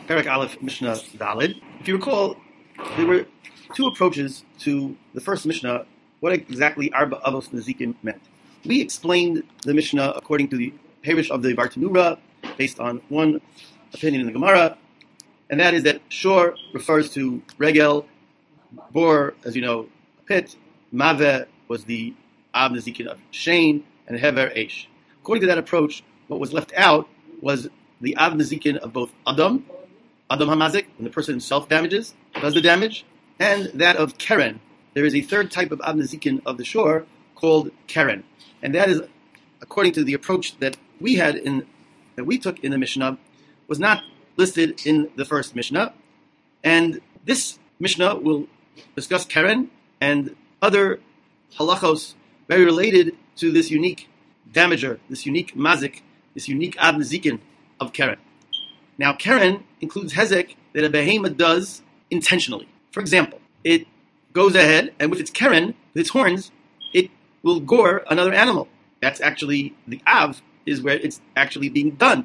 Perek Aleph, Mishnah Dalid. If you recall, there were two approaches to the first Mishnah, what exactly Arba Avos Nezikin meant. We explained the Mishnah according to the Perish of the Bartanura, based on one opinion in the Gemara, and that is that Shor refers to Regel, Bor, as you know, a pit, Maveh was the Av Nezikin of Shane, and Hever Eish. According to that approach, what was left out was the Av Nezikin of both Adam Hamazik, when the person himself does the damage, and that of Keren. There is a third type of Av Nezikin of the shore called Keren. And that is, according to the approach that we took in the Mishnah, was not listed in the first Mishnah. And this Mishnah will discuss Keren and other halachos very related to this unique damager, this unique mazik, this unique Av Nezikin of Keren. Now, Keren includes hezek that a behema does intentionally. For example, it goes ahead and with its Keren, with its horns, it will gore another animal. That's actually the Av, is where it's actually being done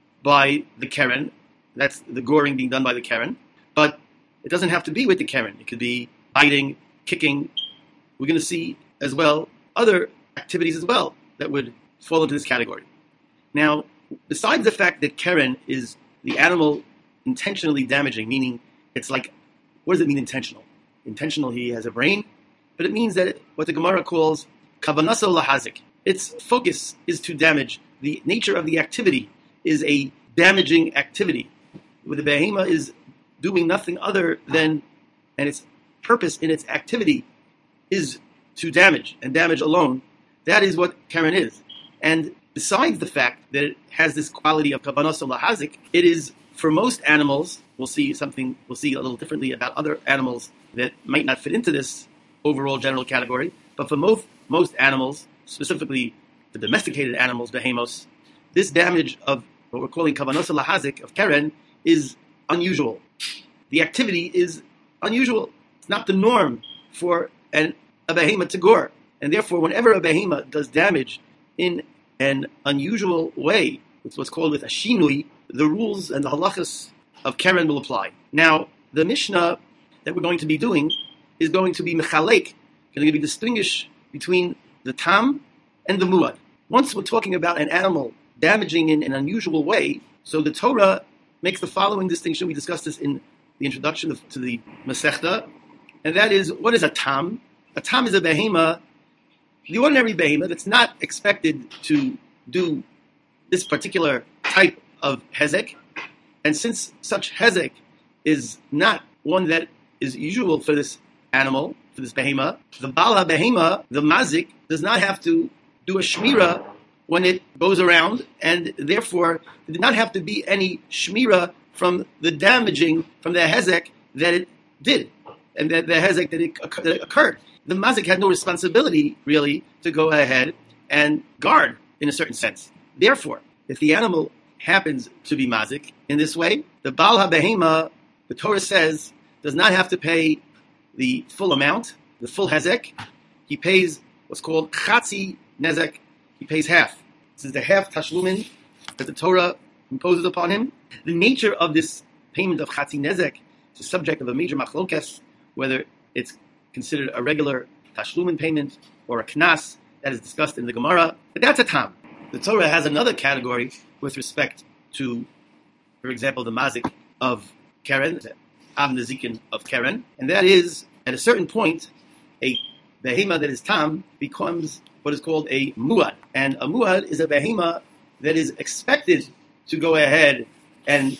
by the Keren. That's the goring being done by the Keren. But it doesn't have to be with the Keren. It could be biting, kicking. We're going to see as well other activities as well that would fall into this category. Now, besides the fact that Keren is the animal intentionally damaging, meaning it's like, what does it mean intentional? Intentional, he has a brain, but it means that what the Gemara calls kavanaso lahazik. Its focus is to damage. The nature of the activity is a damaging activity. Where the behema is doing nothing other than, and its purpose in its activity is to damage, and damage alone. That is what Keren is. And besides the fact that it has this quality of kavanaso lahazik, it is, for most animals, we'll see a little differently about other animals that might not fit into this overall general category, but for most animals, specifically the domesticated animals, behemos, this damage of what we're calling kavanaso lahazik of Keren is unusual. The activity is unusual. It's not the norm for a behema to gore. And therefore, whenever a behema does damage in an unusual way, it's what's called with a shinui, the rules and the halachas of Keren will apply. Now, the Mishnah that we're going to be doing is going to be mechalek, going to be distinguished between the tam and the muad. Once we're talking about an animal damaging in an unusual way, so the Torah makes the following distinction. We discussed this in the introduction to the Masechta, and that is, what is a tam? A tam is a behema, the ordinary behema that's not expected to do this particular type of hezek, and since such hezek is not one that is usual for this animal, for this behema, the bala behema, the mazik, does not have to do a shmira when it goes around, and therefore there did not have to be any shmira from the damaging, from the hezek that it did, and the hezek that occurred. The mazik had no responsibility, really, to go ahead and guard, in a certain sense. Therefore, if the animal happens to be mazik in this way, the Baal HaBehema, the Torah says, does not have to pay the full amount, the full hezek. He pays what's called chatzi nezek. He pays half. This is the half tashlumin that the Torah imposes upon him. The nature of this payment of chatzi nezek is the subject of a major machlokes, whether it's considered a regular tashlumin payment or a knas, that is discussed in the Gemara. But that's a tam. The Torah has another category with respect to, for example, the mazik of Keren, the Av Nezikin of Keren, and that is, at a certain point, a behema that is tam becomes what is called a muad. And a muad is a behema that is expected to go ahead and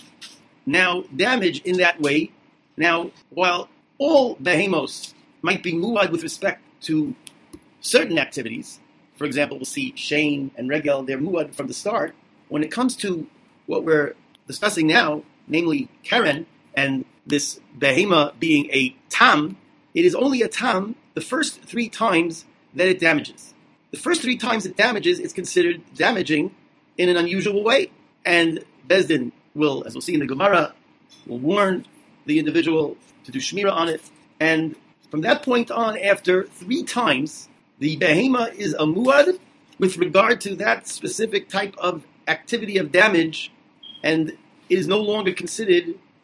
now damage in that way. Now, while all behemos might be muad with respect to certain activities, for example, we'll see Shane and Regel, they're muad from the start. When it comes to what we're discussing now, namely Keren, and this behema being a tam, it is only a tam the first 3 times that it damages. The first 3 times it damages is considered damaging in an unusual way. And Bezdin will, as we'll see in the Gemara, will warn the individual to do shmira on it. And from that point on, after 3 times, the behema is a muad with regard to that specific type of activity of damage, and it is no longer considered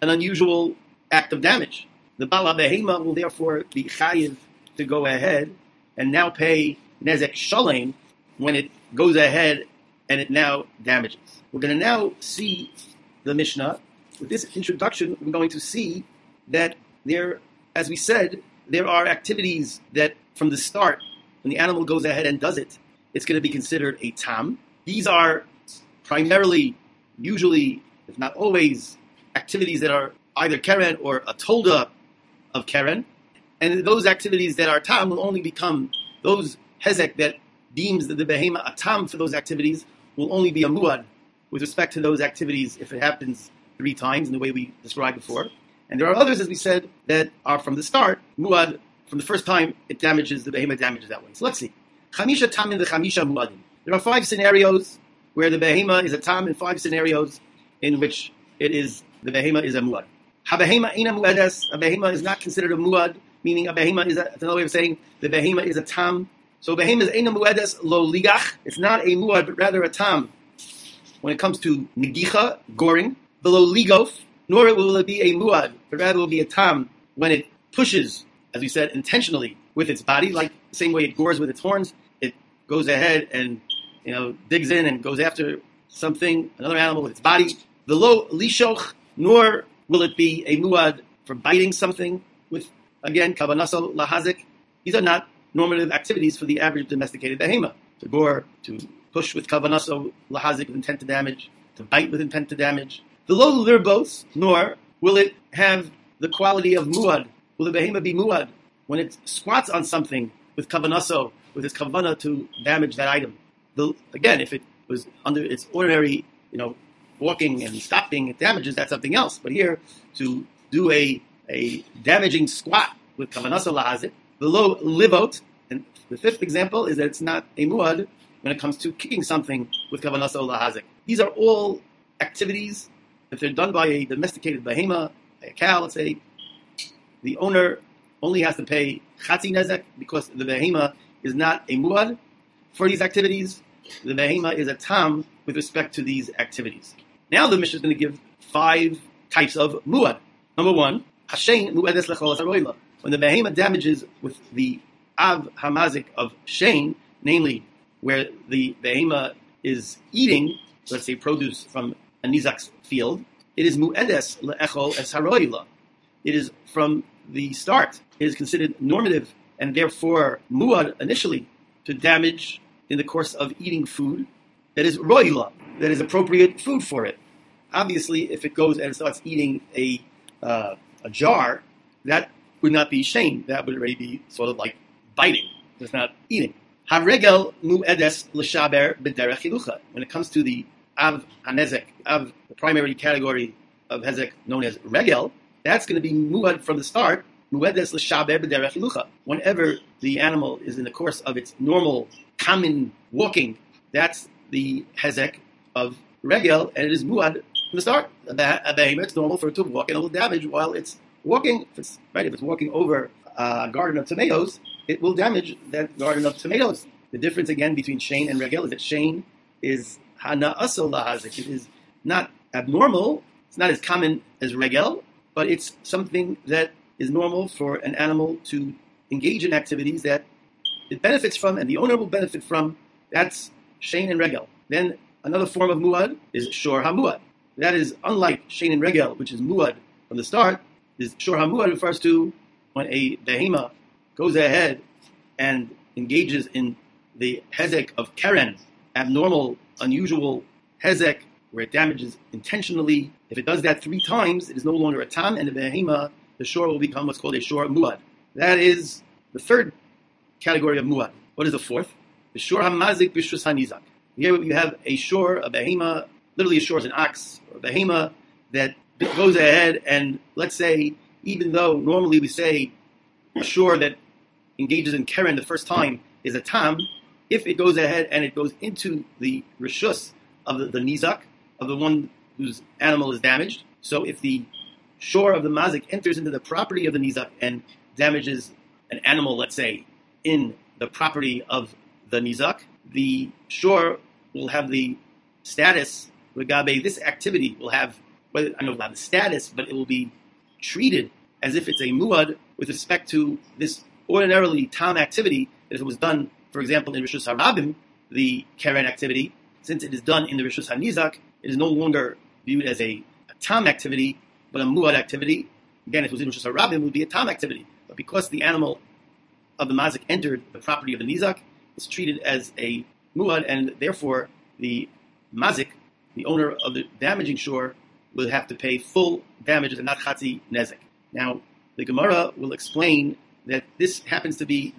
an unusual act of damage. The Bala Behema will therefore be chayiv to go ahead and now pay nezek shalem when it goes ahead and it now damages. We're going to now see the Mishnah. With this introduction, we're going to see that there, as we said, there are activities that from the start, when the animal goes ahead and does it, it's going to be considered a tam. These are primarily, usually, if not always, activities that are either keren or a tolda of keren. And those activities that are tam will only become, those hezek that deems the behema a tam for those activities will only be a muad with respect to those activities if it happens 3 times in the way we described before. And there are others, as we said, that are from the start, muad, from the first time it damages, the behema damages that way. So let's see. Chamisha tamin the chamisha muadim. There are 5 scenarios where the behema is a tam and 5 scenarios in which it is, the behema is a muad. Ha-behema ina muedes, a behema is not considered a muad, meaning a behema is that's another way of saying the behema is a tam. So behema is ina muedes lo ligach, it's not a muad, but rather a tam. When it comes to negicha, goring, below ligof, nor will it be a muad, but rather it will be a tam when it pushes, as we said, intentionally with its body, like the same way it gores with its horns, it goes ahead and digs in and goes after something, another animal with its body. Below lishoch, nor will it be a muad for biting something with, again, kavanasa lahazik. These are not normative activities for the average domesticated behema. To gore, to push with kavanasa lahazik with intent to damage, to bite with intent to damage. The low lirbos, nor will it have the quality of muad. Will the behema be muad when it squats on something with kavanaso, with its kavana to damage that item? Again, if it was under its ordinary, walking and stopping, it damages, that's something else. But here, to do a damaging squat with kavanaso lahazik, the low livot, and the 5th example is that it's not a muad when it comes to kicking something with kavanaso lahazik. These are all activities. If they're done by a domesticated behema, a cow, let's say, the owner only has to pay chatzi nezek because the behema is not a muad for these activities. The behema is a tam with respect to these activities. Now the Mishnah is going to give 5 types of muad. Number 1, hashein muedes lechol haroila. When the behema damages with the av hamazik of shein, namely where the behema is eating, let's say, produce from a nizak's field, it is mu'edes le'echol es haroila. It is from the start. It is considered normative and therefore muad initially to damage in the course of eating food that is roila, that is appropriate food for it. Obviously, if it goes and starts eating a jar, that would not be shein. That would already be sort of like biting. It's not eating. Haregel mu'edes l'shaber b'derech hilucha. When it comes to the av hanezek, av, the primary category of hezek known as regel, that's going to be muad from the start, mu'edes l'shaber b'derech hilucha. Whenever the animal is in the course of its normal, common walking, that's the hezek of regel, and it is muad from the start. A behemoth, it's normal for it to walk and it will damage while it's walking. If it's walking over a garden of tomatoes, it will damage that garden of tomatoes. The difference again between shein and regel is that shein is hana'aso lahazik. It is not abnormal. It's not as common as regel, but it's something that is normal for an animal to engage in activities that it benefits from and the owner will benefit from. That's shein and regel. Then another form of muad is shor hamuad. That is unlike shein and regel, which is muad from the start. Is shor hamuad refers to when a behema goes ahead and engages in the hezek of keren, abnormal, unusual hezek, where it damages intentionally. If it does that 3 times, it is no longer a tam, and the behema, the shor, will become what's called a shor muad. That is the 3rd category of muad. What is the 4th? The shor hamazik b'shus hanizak. Here you have a shor, a behema, literally a shor is an ox, or a behema that goes ahead and, let's say, even though normally we say a shor that engages in keren the first time is a tam, if it goes ahead and it goes into the rishus of the nizak, of the one whose animal is damaged, so if the shor of the mazik enters into the property of the nizak and damages an animal, let's say, in the property of the nizak, the shor will have the status, regabe, this activity will have whether I don't know about the status, but it will be treated as if it's a muad with respect to this ordinarily tam activity. That if it was done, for example, in Rishus HaRabim, the Keren activity, since it is done in the Rishus HaNizak, it is no longer viewed as a tam activity, but a muad activity. Again, if it was in Rishus HaRabim, it would be a tam activity. But because the animal of the mazik entered the property of the nizak, it's treated as a muad, and therefore the mazik, the owner of the damaging shore, will have to pay full damages and not chatzi nezek. Now, the Gemara will explain that this happens to be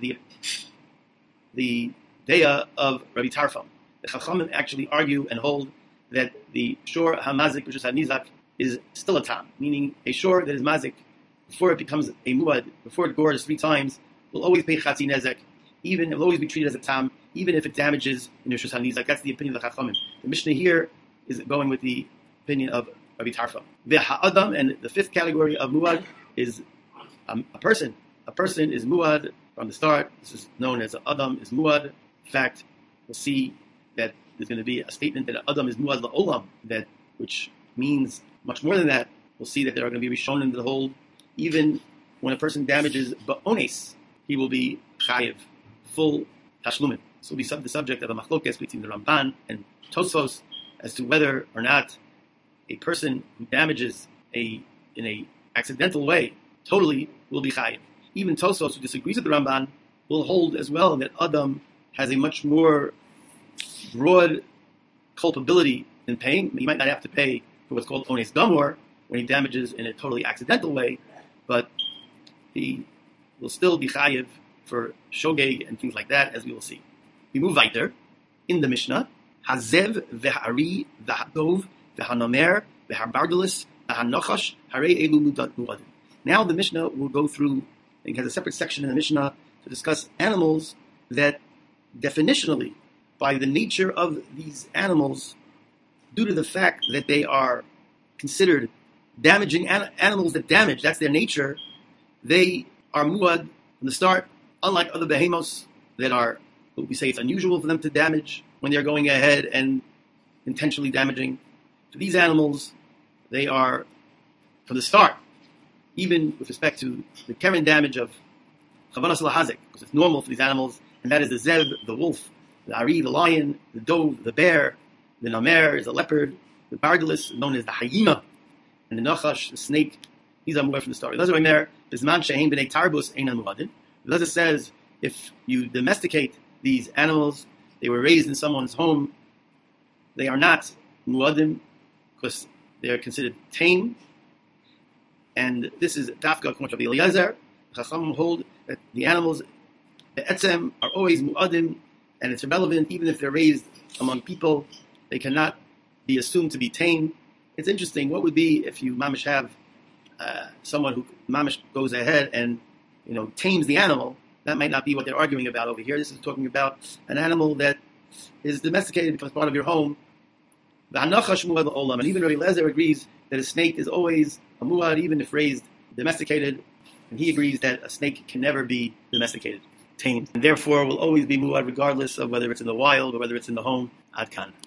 the deya of Rabbi Tarfon. The Chachamim actually argue and hold that the shore hamazik, which is hanizak, is still a tam, meaning a shore that is mazik before it becomes a muad, before it gores 3 times, will always pay chatzi nezek. Even it will always be treated as a tam, even if it damages in Rishus HaNizak. That's the opinion of the Chachamim. The Mishnah here is going with the opinion of Rabbi Tarfon. Ve'ha'adam, and the 5th category of muad is a person. A person is muad from the start. This is known as adam is muad. In fact, we'll see that there's going to be a statement that adam is muad la'olam, that which means much more than that. We'll see that there are going to be Rishonim that hold even when a person damages ba'ones, he will be chayiv, full tashlumin. This will be the subject of a machlokes between the Ramban and Tosfos as to whether or not a person who damages in a accidental way totally will be chayiv. Even Tosfos, who disagrees with the Ramban, will hold as well that Adam has a much more broad culpability in paying. He might not have to pay for what's called ones gamor when he damages in a totally accidental way, but he will still be chayiv for shogeg and things like that, as we will see. We move weiter in the Mishnah. Hazev v'ha'ari v'ha'dov v'ha'nomer v'ha'bardalis v'ha'nochash harei elu muadim. Now the Mishnah will go through, it has a separate section in the Mishnah to discuss animals that definitionally, by the nature of these animals, due to the fact that they are considered damaging animals that damage, that's their nature, they are muad from the start, unlike other behemoths that are, what we say it's unusual for them to damage when they're going ahead and intentionally damaging. For these animals, they are, from the start, even with respect to the keren damage of chavanas lahazik, because it's normal for these animals, and that is the zev, the wolf, the ari, the lion, the dove, the bear, the namer is the leopard, the bardalis, known as the hyena, and the nachash, the snake. These are more from the start. Those are in there. Bisman shehem b'nei tarbus einan muadin. Thus it says, if you domesticate these animals, they were raised in someone's home, they are not muadim because they are considered tame. And this is dafka according to Rabbi Eliezer. Chachamim hold that the animals, the etzem, are always muadim, and it's irrelevant even if they're raised among people. They cannot be assumed to be tame. It's interesting. What would be if you mamish have someone who mamish goes ahead and tames the animal? That might not be what they're arguing about over here. This is talking about an animal that is domesticated, becomes part of your home. And even Rabbi Eliezer agrees that a snake is always a muad, even if raised domesticated. And he agrees that a snake can never be domesticated, tamed, and therefore will always be muad regardless of whether it's in the wild or whether it's in the home. Ad kan.